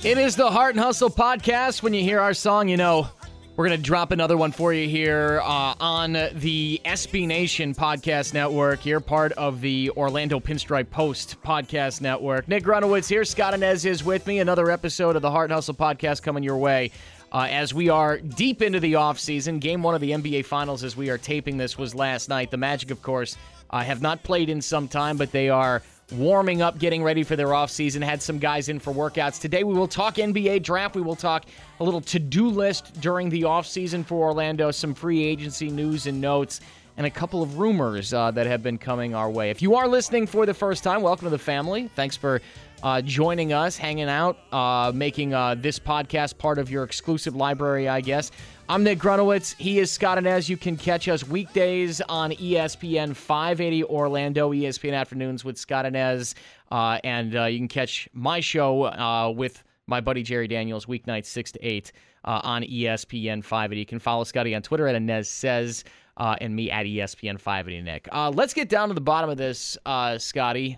It is the Heart and Hustle podcast. When you hear our song, you know we're going to drop another one for you here on the SB Nation podcast network. You're part of the Orlando Pinstripe Post podcast network. Nick Grunowitz here. Scott Inez is with me. Another episode of the Heart and Hustle podcast coming your way as we are deep into the offseason. Game one of the NBA Finals as we are taping this was last night. The Magic, of course, have not played in some time, but they are warming up, getting ready for their offseason. Had some guys in for workouts. Today we will talk NBA draft. We will talk a little to-do list during the offseason for Orlando, some free agency news and notes, and a couple of rumors that have been coming our way. If you are listening for the first time, welcome to the family. Thanks for joining us, hanging out, making this podcast part of your exclusive library, I guess. I'm Nick Grunowitz. He is Scott Inez. You can catch us weekdays on ESPN 580 Orlando, ESPN Afternoons with Scott Inez. And you can catch my show with my buddy Jerry Daniels weeknights 6 to 8 on ESPN 580. You can follow Scotty on Twitter at Inez Says and me at ESPN 580 Nick. Let's get down to the bottom of this, Scotty,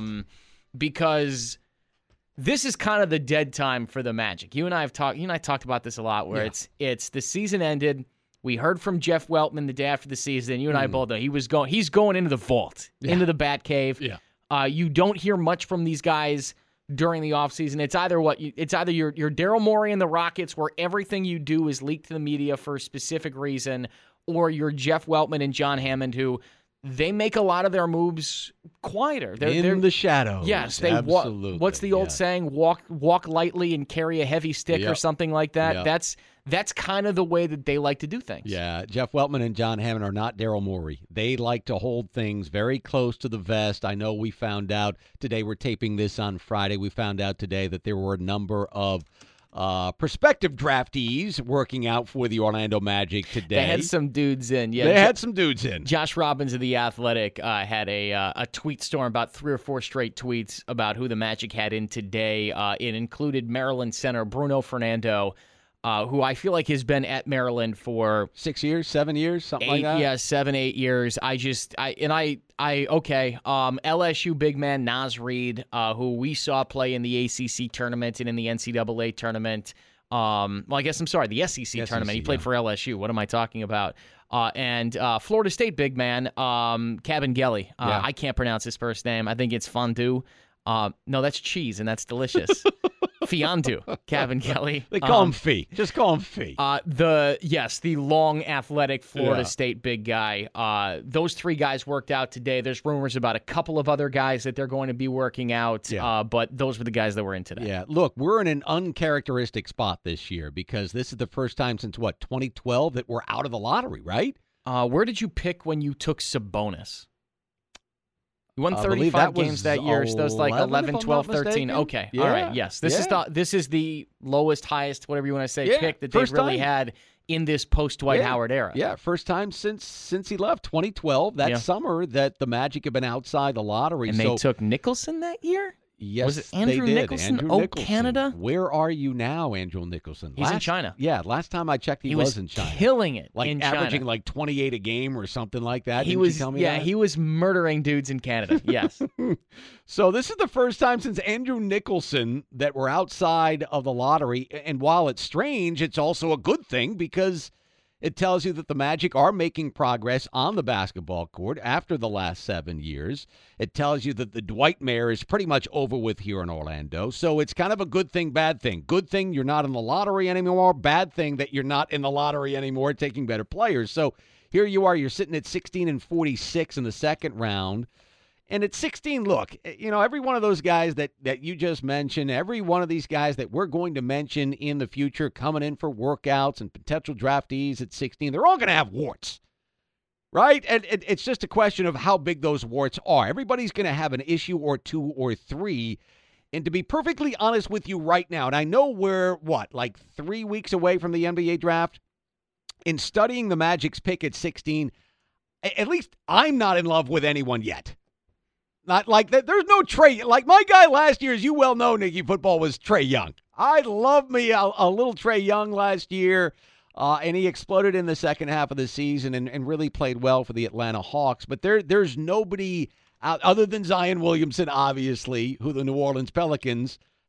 because this is kind of the dead time for the Magic. You and I talked about this a lot, where it's the season ended. We heard from Jeff Weltman the day after the season. You and I both know he's going into the vault, into the Bat Cave. Yeah. You don't hear much from these guys during the offseason. It's either you're Daryl Morey and the Rockets, where everything you do is leaked to the media for a specific reason, or you're Jeff Weltman and John Hammond, who they make a lot of their moves quieter. They're in the shadows. Yes, they absolutely. What's the old saying? Walk lightly and carry a heavy stick, or something like that. Yep. That's kind of the way that they like to do things. Yeah, Jeff Weltman and John Hammond are not Daryl Morey. They like to hold things very close to the vest. I know we found out today, we're taping this on Friday, we found out today that there were a number of prospective draftees working out for the Orlando Magic today. They had some dudes in. Yeah, they had some dudes in. Josh Robbins of The Athletic had a tweet storm, about 3 or 4 straight tweets about who the Magic had in today. It included Maryland center Bruno Fernando, who I feel like has been at Maryland for 6 years, 7 years, something like that. Yeah, 7, 8 years. LSU big man Naz Reid, who we saw play in the ACC tournament and in the NCAA tournament. The SEC tournament. He played for LSU. What am I talking about? And Florida State big man Kabengele. I can't pronounce his first name. I think it's fondue. No, that's cheese, and that's delicious. Fiondu, Kabengele. They call him Fee. Just call him Fee. The long, athletic Florida State big guy. Those 3 guys worked out today. There's rumors about a couple of other guys that they're going to be working out, but those were the guys that were in today. Yeah, look, we're in an uncharacteristic spot this year because this is the first time since, 2012 that we're out of the lottery, right? Where did you pick when you took Sabonis? You won 35 games that year, so that's like 11, 12, 13. Okay, all right, yes. This is the lowest, highest, whatever you want to say, pick that they've really had in this post-Dwight Howard era. Yeah, first time since he left, 2012, that summer that the Magic have been outside the lottery. And they took Nicholson that year? Yes, was it Andrew they did. Nicholson? Andrew Nicholson. Canada? Where are you now, Andrew Nicholson? He's in China. Yeah, last time I checked, he was in China. Killing it in China. Averaging like 28 a game or something like that. He was murdering dudes in Canada, yes. So this is the first time since Andrew Nicholson that we're outside of the lottery. And while it's strange, it's also a good thing because it tells you that the Magic are making progress on the basketball court after the last 7 years. It tells you that the Dwightmare is pretty much over with here in Orlando. So it's kind of a good thing, bad thing. Good thing you're not in the lottery anymore. Bad thing that you're not in the lottery anymore, taking better players. So here you are. You're sitting at 16-46 in the second round. And at 16, look, every one of those guys that you just mentioned, every one of these guys that we're going to mention in the future coming in for workouts and potential draftees at 16, they're all going to have warts, right? And it's just a question of how big those warts are. Everybody's going to have an issue or 2 or 3. And to be perfectly honest with you right now, and I know we're, 3 weeks away from the NBA draft, in studying the Magic's pick at 16, at least I'm not in love with anyone yet. Not like that. There's no Trae. Like my guy last year, as you well know, Nicky Football, was Trae Young. I love me a little Trae Young last year, and he exploded in the second half of the season and really played well for the Atlanta Hawks. But there's nobody out other than Zion Williamson, obviously, who the New Orleans Pelicans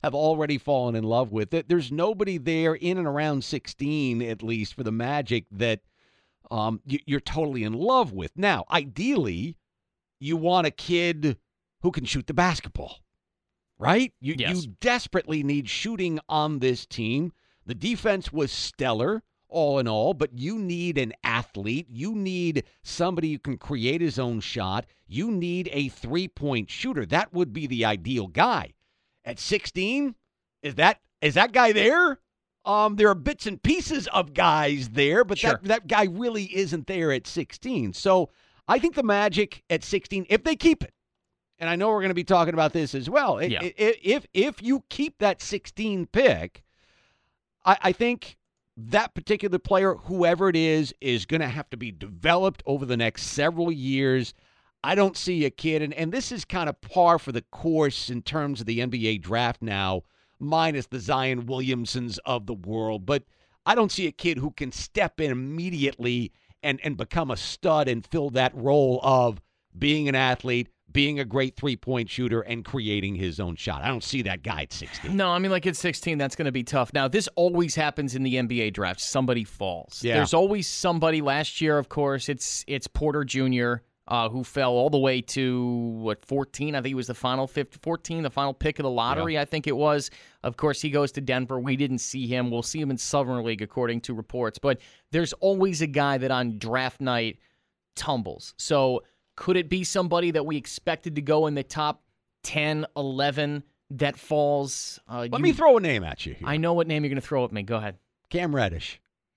have already fallen in love with it. There's nobody there in and around 16, at least, for the Magic that you're totally in love with. Now, ideally, you want a kid who can shoot the basketball, right? Yes. You desperately need shooting on this team. The defense was stellar, all in all, but you need an athlete. You need somebody who can create his own shot. You need a three-point shooter. That would be the ideal guy. At 16, is that guy there? There are bits and pieces of guys there, but sure. that guy really isn't there at 16. So I think the Magic at 16, if they keep it, and I know we're going to be talking about this as well, if you keep that 16 pick, I think that particular player, whoever it is going to have to be developed over the next several years. I don't see a kid, and this is kind of par for the course in terms of the NBA draft now, minus the Zion Williamsons of the world. But I don't see a kid who can step in immediately and become a stud and fill that role of being an athlete, being a great three-point shooter, and creating his own shot. I don't see that guy at 16. No, I mean, like at 16, that's going to be tough. Now, this always happens in the NBA draft. Somebody falls. Yeah. There's always somebody. Last year, of course, it's Porter Jr., who fell all the way to, 14? I think it was the final 14, the final pick of the lottery, I think it was. Of course, he goes to Denver. We didn't see him. We'll see him in Summer League, according to reports. But there's always a guy that on draft night tumbles. So could it be somebody that we expected to go in the top 10, 11 that falls? Let me throw a name at you here. I know what name you're going to throw at me. Go ahead. Cam Reddish.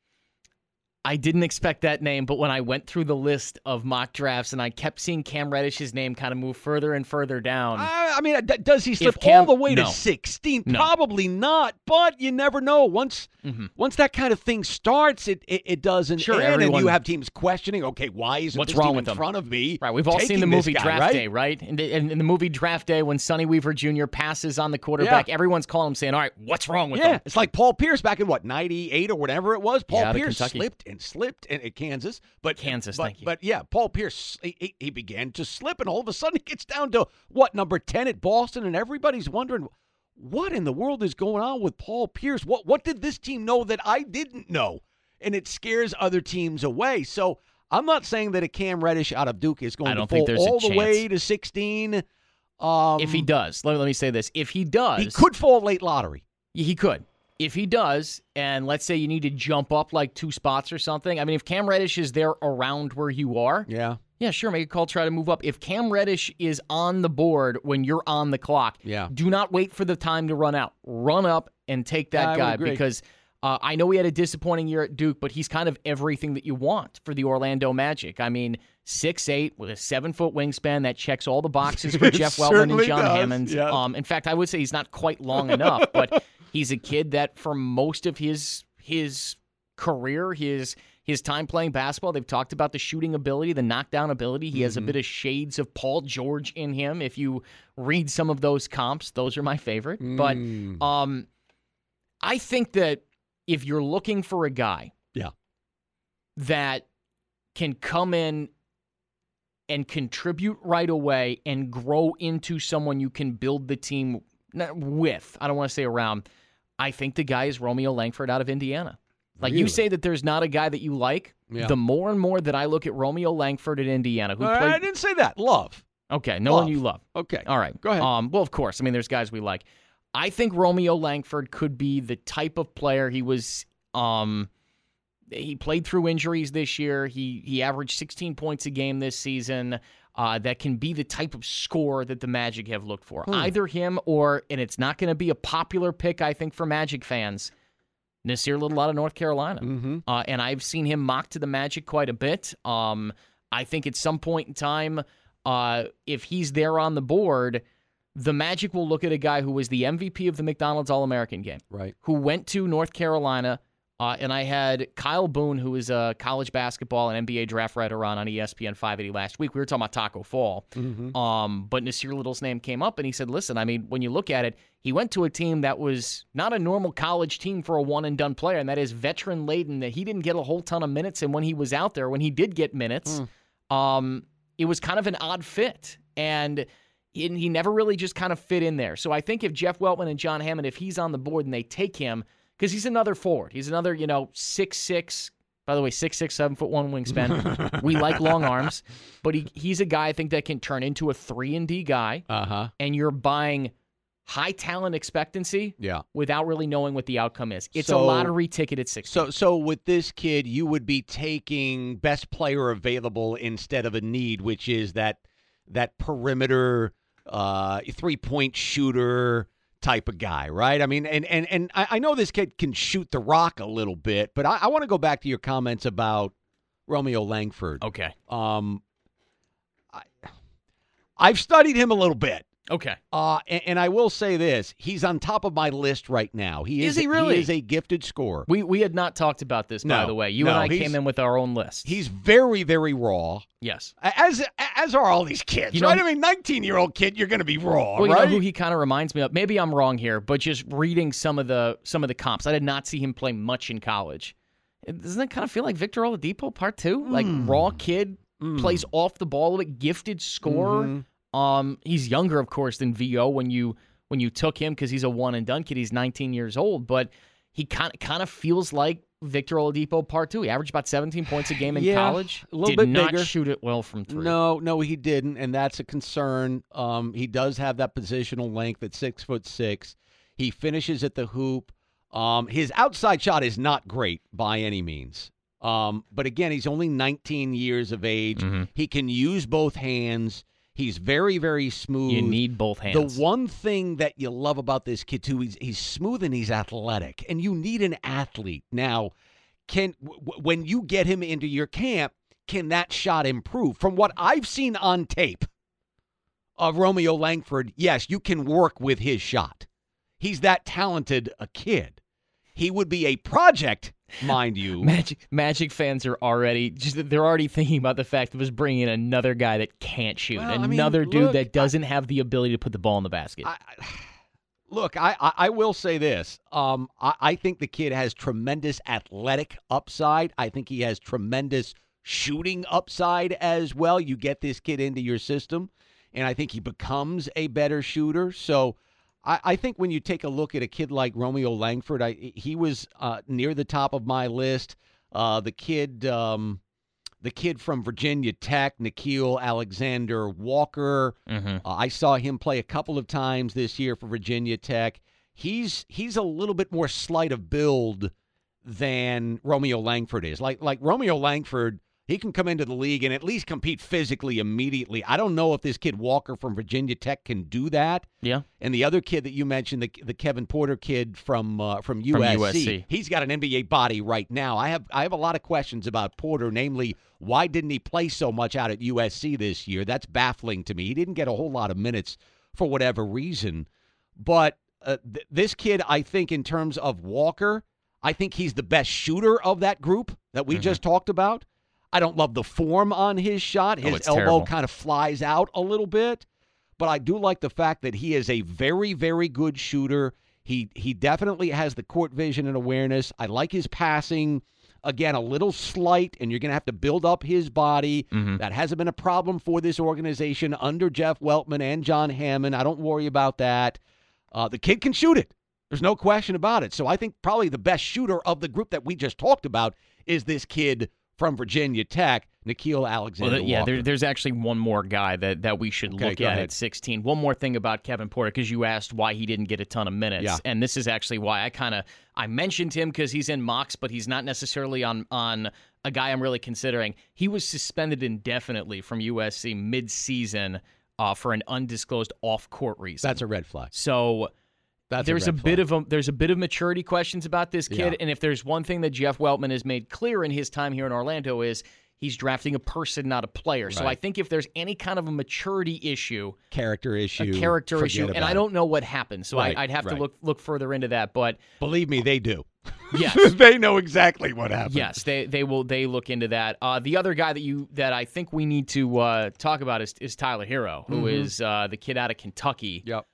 I didn't expect that name, but when I went through the list of mock drafts and I kept seeing Cam Reddish's name kind of move further and further down. I mean, does he slip all the way to 16? No. Probably not, but you never know. Once that kind of thing starts, it doesn't sure, end, and you have teams questioning, okay, why isn't what's this wrong team with in front of me? Right, we've all seen the movie Draft right? Day, right? In the movie Draft Day, when Sonny Weaver Jr. passes on the quarterback, everyone's calling him saying, all right, what's wrong with him? Yeah, it's like Paul Pierce back in, 98 or whatever it was? Paul Pierce slipped and Kansas. Thank you. But yeah, Paul Pierce, he began to slip, and all of a sudden it gets down to, number 10 at Boston, and everybody's wondering, what in the world is going on with Paul Pierce? What did this team know that I didn't know? And it scares other teams away. So I'm not saying that a Cam Reddish out of Duke is going to fall all the way to 16. If he does, let me say this. If he does. He could fall late lottery. He could. If he does, and let's say you need to jump up like 2 spots or something, I mean, if Cam Reddish is there around where you are, yeah, sure, make a call, try to move up. If Cam Reddish is on the board when you're on the clock, do not wait for the time to run out. Run up and take that guy, because I know he had a disappointing year at Duke, but he's kind of everything that you want for the Orlando Magic. I mean, 6'8", with a 7-foot wingspan, that checks all the boxes for Jeff Weltman and John Hammond. Yeah. In fact, I would say he's not quite long enough, but he's a kid that for most of his career, his time playing basketball, they've talked about the shooting ability, the knockdown ability. He has a bit of shades of Paul George in him. If you read some of those comps, those are my favorite. But I think that if you're looking for a guy that can come in and contribute right away and grow into someone you can build the team with, I don't want to say around, I think the guy is Romeo Langford out of Indiana. Like, really? You say that there's not a guy that you like, the more and more that I look at Romeo Langford at Indiana, who played... I didn't say that. Love. Okay, no one you love. Okay. All right. Go ahead. Well, of course. I mean, there's guys we like. I think Romeo Langford could be the type of player he was... he played through injuries this year. He averaged 16 points a game this season. That can be the type of scorer that the Magic have looked for. Either him or, and it's not going to be a popular pick, I think, for Magic fans, Nasir Little out of North Carolina. And I've seen him mocked to the Magic quite a bit. I think at some point in time, if he's there on the board, the Magic will look at a guy who was the MVP of the McDonald's All-American game, who went to North Carolina. And I had Kyle Boone, who is a college basketball and NBA draft writer on ESPN 580 last week. We were talking about Taco Fall. But Nasir Little's name came up, and he said, listen, I mean, when you look at it, he went to a team that was not a normal college team for a one-and-done player, and that is veteran-laden, that he didn't get a whole ton of minutes. And when he was out there, when he did get minutes, it was kind of an odd fit. And he never really just kind of fit in there. So I think if Jeff Weltman and John Hammond, if he's on the board and they take him, because he's another forward. He's another, 6'6", by the way, 6'6", 7'1" wingspan. We like long arms, but he's a guy I think that can turn into a 3-and-D guy. And you're buying high talent expectancy without really knowing what the outcome is. It's a lottery ticket at 16. So with this kid, you would be taking best player available instead of a need, which is that perimeter 3-point shooter type of guy, right? I mean, and I know this kid can shoot the rock a little bit, but I want to go back to your comments about Romeo Langford. Okay. I've studied him a little bit. Okay. And I will say this. He's on top of my list right now. Is he really? He is a gifted scorer. We had not talked about this, by the way. You and I came in with our own list. He's very, very raw. Yes. As are all these kids, right? I mean, 19-year-old kid, you're going to be raw, well, right? You know who he kind of reminds me of? Maybe I'm wrong here, but just reading some of the comps, I did not see him play much in college. Doesn't that kind of feel like Victor Oladipo Part 2? Like, raw kid, plays off the ball a little bit, gifted scorer. He's younger, of course, than VO when you took him because he's a one-and-done kid. He's 19 years old, but he kind of feels like Victor Oladipo Part 2. He averaged about 17 points a game in college. A little bit bigger. Did not bigger. shoot it well from three. No, he didn't, and that's a concern. He does have that positional length at 6'6". He finishes at the hoop. His outside shot is not great by any means. But again, he's only 19 years of age. He can use both hands. He's very, very smooth. You need both hands. The one thing that you love about this kid, too, he's smooth and he's athletic. And you need an athlete. Now, when you get him into your camp, can that shot improve? From what I've seen on tape of Romeo Langford, yes, you can work with his shot. He's that talented a kid. He would be a project, mind you. Magic fans are already they're already thinking about the fact of us bringing in another guy that can't shoot, dude that doesn't have the ability to put the ball in the basket. I will say this. I think the kid has tremendous athletic upside. I think he has tremendous shooting upside as well. You get this kid into your system, and I think he becomes a better shooter. So I think when you take a look at a kid like Romeo Langford, he was near the top of my list. The kid from Virginia Tech, Nickeil Alexander-Walker. I saw him play a couple of times this year for Virginia Tech. He's a little bit more slight of build than Romeo Langford is. Like Romeo Langford, he can come into the league and at least compete physically immediately. I don't know if this kid Walker from Virginia Tech can do that. Yeah. And the other kid that you mentioned, the Kevin Porter kid from USC, he's got an NBA body right now. I have a lot of questions about Porter, namely, why didn't he play so much out at USC this year? That's baffling to me. He didn't get a whole lot of minutes for whatever reason. But this kid, I think, in terms of Walker, I think he's the best shooter of that group that we just talked about. I don't love the form on his shot. His elbow kind of flies out a little bit. But I do like the fact that he is a very, very good shooter. He definitely has the court vision and awareness. I like his passing. Again, a little slight, and you're going to have to build up his body. That hasn't been a problem for this organization under Jeff Weltman and John Hammond. I don't worry about that. The kid can shoot it. There's no question about it. So I think probably the best shooter of the group that we just talked about is this kid from Virginia Tech, Nickeil Alexander-Walker. There's actually one more guy that we should look at 16. One more thing about Kevin Porter, because you asked why he didn't get a ton of minutes. Yeah. And this is actually why I mentioned him, because he's in mocks, but he's not necessarily on a guy I'm really considering. He was suspended indefinitely from USC mid-season for an undisclosed off-court reason. That's a red flag. So there's a bit of maturity questions about this kid, and if there's one thing that Jeff Weltman has made clear in his time here in Orlando is he's drafting a person, not a player. Right. So I think if there's any kind of a maturity issue, character issue, and I don't know what happened, so I'd have to look further into that. But believe me, they do. Yes, they know exactly what happened. Yes, they look into that. The other guy that I think we need to talk about is Tyler Hero, who is the kid out of Kentucky. Yep.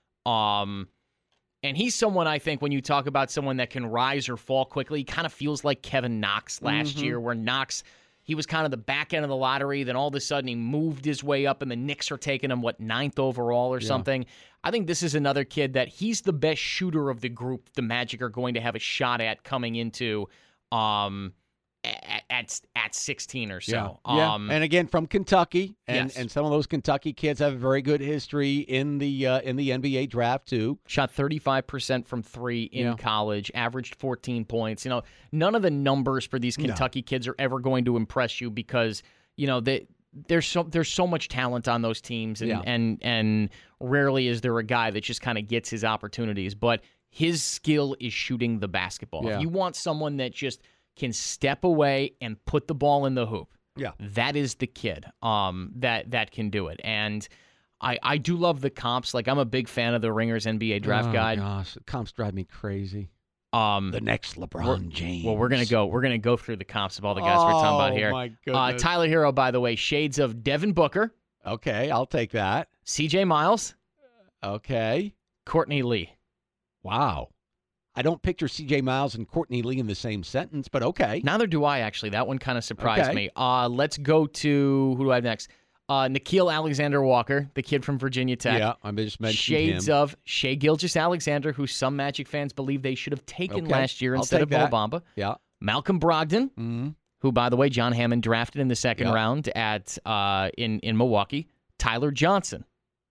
And he's someone, I think, when you talk about someone that can rise or fall quickly, he kind of feels like Kevin Knox last year, where Knox he was kind of the back end of the lottery. Then all of a sudden he moved his way up, and the Knicks are taking him, 9th overall or something. I think this is another kid that he's the best shooter of the group the Magic are going to have a shot at coming into at 16 or so. Yeah. And again, from Kentucky, and some of those Kentucky kids have a very good history in the NBA draft too. Shot 35% from three in college, averaged 14 points. None of the numbers for these Kentucky kids are ever going to impress you because there's so much talent on those teams, and rarely is there a guy that just kind of gets his opportunities. But his skill is shooting the basketball. Yeah. If you want someone that just can step away and put the ball in the hoop, that is the kid that can do it. And I do love the comps. Like, I'm a big fan of the Ringers NBA Draft Guide. Oh gosh, the comps drive me crazy. The next LeBron James. Well, we're gonna go through the comps of all the guys we're talking about here. Oh my goodness. Tyler Hero, by the way, shades of Devin Booker. Okay, I'll take that. CJ Miles. Okay. Courtney Lee. Wow. I don't picture C.J. Miles and Courtney Lee in the same sentence, but okay. Neither do I, actually. That one kind of surprised me. Let's go to, who do I have next? Nikhil Alexander-Walker, the kid from Virginia Tech. Yeah, I just mentioned Shades him. of Shai Gilgeous-Alexander, who some Magic fans believe they should have taken last year instead of Mo Bamba. Yeah. Malcolm Brogdon, who, by the way, John Hammond drafted in the second round at in Milwaukee. Tyler Johnson.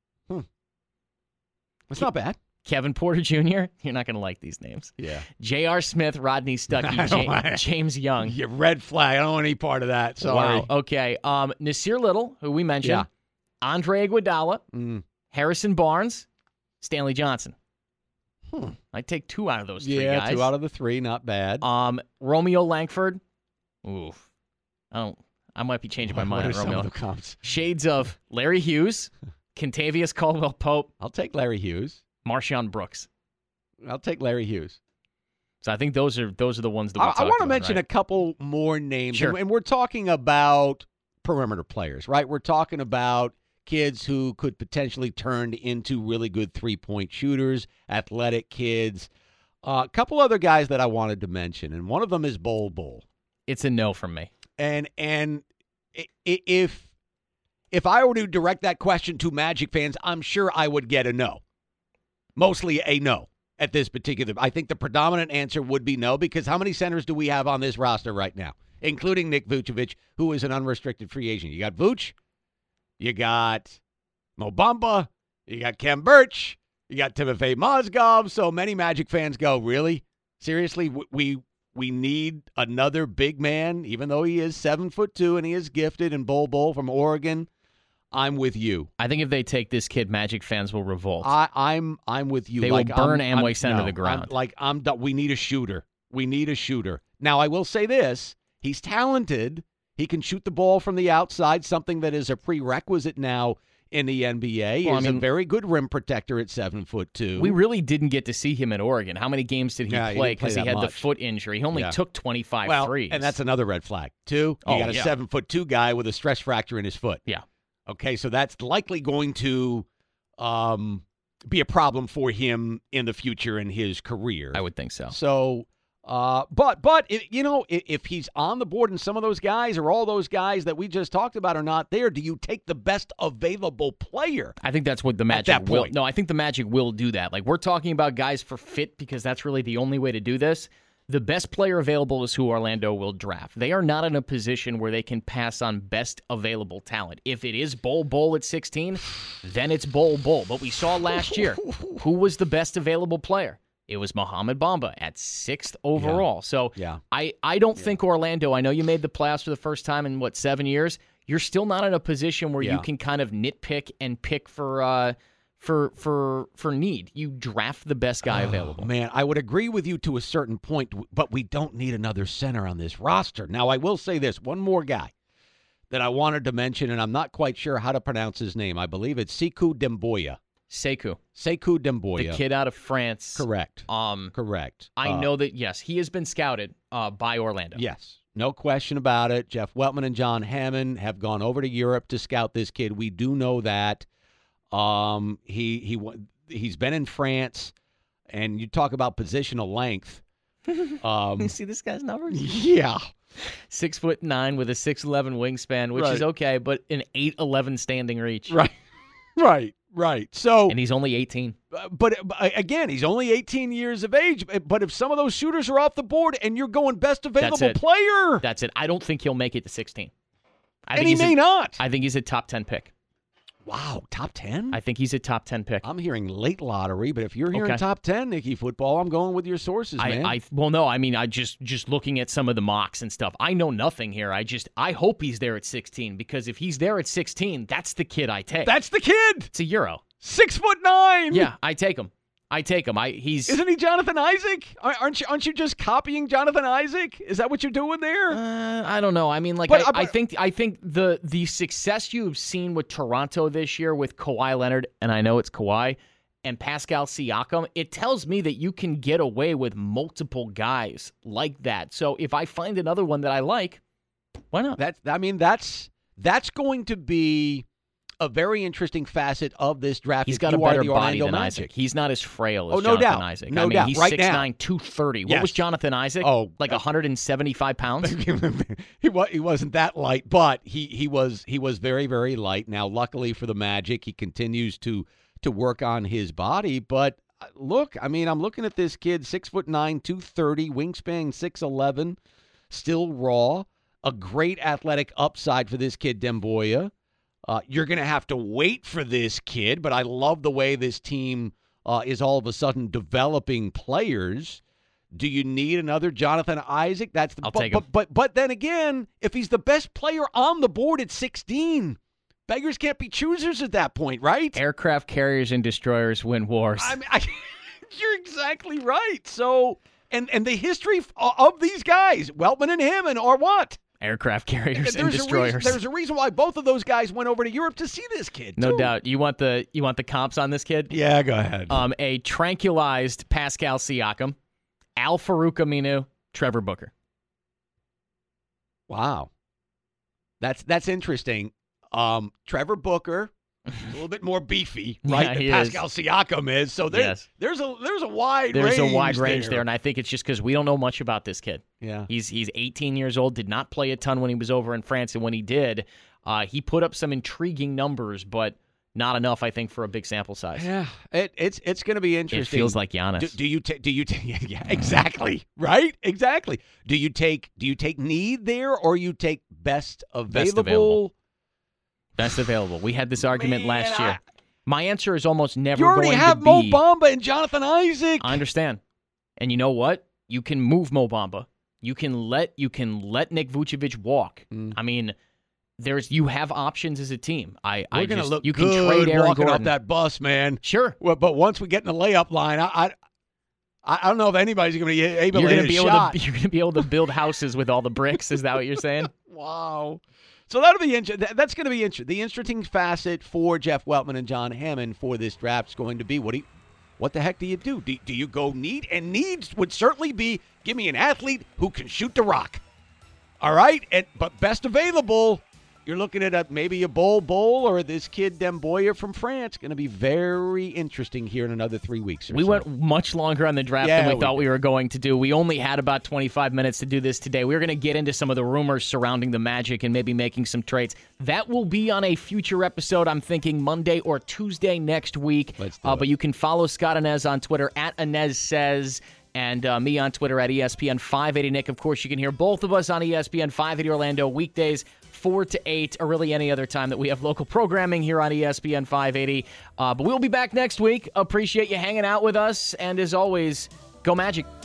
That's not bad. Kevin Porter Jr., you're not going to like these names. Yeah. J.R. Smith, Rodney Stuckey, James Young. You red flag. I don't want any part of that. Sorry. Wow. Okay. Nasir Little, who we mentioned. Yeah. Andre Iguodala. Harrison Barnes. Stanley Johnson. I'd take 2 out of those 3 guys. Yeah, 2 out of the 3. Not bad. Romeo Langford. Oof. I might be changing my mind on Romeo. Some of the comps? Shades of Larry Hughes. Contavious Caldwell-Pope. I'll take Larry Hughes. Marshawn Brooks. I'll take Larry Hughes. So I think those are the ones that I want to mention a couple more names. Sure. And we're talking about perimeter players, right? We're talking about kids who could potentially turn into really good three-point shooters, athletic kids. A couple other guys that I wanted to mention, and one of them is Bol Bol. It's a no from me. And if I were to direct that question to Magic fans, I'm sure I would get a no. Mostly a no at this particular. I think the predominant answer would be no, because how many centers do we have on this roster right now, including Nick Vucevic, who is an unrestricted free agent? You got Vooch, you got Mo Bamba, you got Khem Birch, you got Timofey Mozgov. So many Magic fans go, really? Seriously? We need another big man, even though he is 7'2" and he is gifted, and Bol Bol from Oregon. I'm with you. I think if they take this kid, Magic fans will revolt. I'm with you. They will burn Amway Center to the ground. I'm done. We need a shooter. We need a shooter. Now, I will say this. He's talented. He can shoot the ball from the outside, something that is a prerequisite now in the NBA. He's a very good rim protector at 7'2". We really didn't get to see him at Oregon. How many games did he play because he had much. the foot injury? He only took 25 threes. And that's another red flag, too. You got a 7'2" guy with a stress fracture in his foot. Yeah. Okay, so that's likely going to be a problem for him in the future in his career. I would think so. So, but if he's on the board and some of those guys or all those guys that we just talked about are not there, do you take the best available player? I think that's what the Magic at that will. point. No, I think the Magic will do that. Like, we're talking about guys for fit because that's really the only way to do this. The best player available is who Orlando will draft. They are not in a position where they can pass on best available talent. If it is Bol Bol at 16, then it's Bol Bol. But we saw last year, who was the best available player? It was Mohamed Bamba at 6th overall. So I don't think Orlando, I know you made the playoffs for the first time in, 7 years? You're still not in a position where you can kind of nitpick and pick for need. You draft the best guy available. Man, I would agree with you to a certain point, but we don't need another center on this roster. Now, I will say this, one more guy that I wanted to mention, and I'm not quite sure how to pronounce his name. I believe it's Sekou Demboya. Sekou Demboya. The kid out of France. Correct. Correct. I know that, yes, he has been scouted by Orlando. Yes, no question about it. Jeff Weltman and John Hammond have gone over to Europe to scout this kid. We do know that. He's been in France, and you talk about positional length. You see this guy's numbers? Yeah. 6'9" with a 6'11" wingspan, which is okay, but an 8'11" standing reach. Right. So, and he's only 18. But again, he's only 18 years of age. But if some of those shooters are off the board and you're going best available player, that's it. I don't think he'll make it to 16. And he may not. I think he's a top 10 pick. Wow, top 10? I think he's a top 10 pick. I'm hearing late lottery, but if you're hearing top 10, Nicky Football, I'm going with your sources, man. Well, no, I mean, I just looking at some of the mocks and stuff. I know nothing here. I hope he's there at 16, because if he's there at 16, that's the kid I take. That's the kid. It's a Euro. 6'9". Yeah, I take him. Isn't he Jonathan Isaac? Aren't you just copying Jonathan Isaac? Is that what you're doing there? I don't know. I mean, I think the success you've seen with Toronto this year with Kawhi Leonard, and I know it's Kawhi, and Pascal Siakam, it tells me that you can get away with multiple guys like that. So if I find another one that I like, why not? That's going to be a very interesting facet of this draft. He's got a better body than Isaac. He's not as frail as Jonathan Isaac. No doubt. He's right 6'9", now. 230. Yes. What was Jonathan Isaac? Oh, like 175 pounds? He wasn't that light, but he was very, very light. Now, luckily for the Magic, he continues to work on his body. But look, I mean, I'm looking at this kid, 6'9", 230, wingspan 6'11", still raw. A great athletic upside for this kid, Demboya. You're going to have to wait for this kid, but I love the way this team is all of a sudden developing players. Do you need another Jonathan Isaac? I'll take him. But then again, if he's the best player on the board at 16, beggars can't be choosers at that point, right? Aircraft carriers and destroyers win wars. You're exactly right. So, and the history of these guys, Weltman and Hammond, are what? Aircraft carriers and destroyers. There's a reason why both of those guys went over to Europe to see this kid. No doubt. You want the comps on this kid? Yeah, go ahead. A tranquilized Pascal Siakam, Al-Farouq Aminu, Trevor Booker. Wow, that's interesting. Trevor Booker, a little bit more beefy, right? Than Pascal Siakam is. So there's a wide range there, and I think it's just because we don't know much about this kid. Yeah, he's 18 years old. Did not play a ton when he was over in France, and when he did, he put up some intriguing numbers, but not enough, I think, for a big sample size. Yeah, it's going to be interesting. It feels like Giannis. Do you take? Yeah, exactly. Right, exactly. Do you take need there, or you take best available? Best available. We had this argument last year. My answer is almost never going to be. You already have Mo Bamba and Jonathan Isaac. I understand. And you know what? You can move Mo Bamba. You can let Nick Vucevic walk. I mean, you have options as a team. We're going to look you good can trade Aaron walking Gordon. off that bus, man. Sure. Well, but once we get in the layup line, I don't know if anybody's going to be able to hit a shot. You're going to be able to build houses with all the bricks. Is that what you're saying? Wow. So that'll be that's going to be interesting. The interesting facet for Jeff Weltman and John Hammond for this draft is going to be what the heck do you do? Do you go need? And needs would certainly be give me an athlete who can shoot the rock. All right, but best available. You're looking at maybe a Bol or this kid Demboya from France. Going to be very interesting here in another 3 weeks. We went much longer on the draft than we thought we were going to do. We only had about 25 minutes to do this today. We were going to get into some of the rumors surrounding the Magic and maybe making some trades. That will be on a future episode. I'm thinking Monday or Tuesday next week. Let's do it. But you can follow Scott Inez on Twitter at InezSays. And me on Twitter at ESPN 580 Nick. Of course, you can hear both of us on ESPN 580 Orlando weekdays 4 to 8, or really any other time that we have local programming here on ESPN 580. But we'll be back next week. Appreciate you hanging out with us. And as always, go Magic.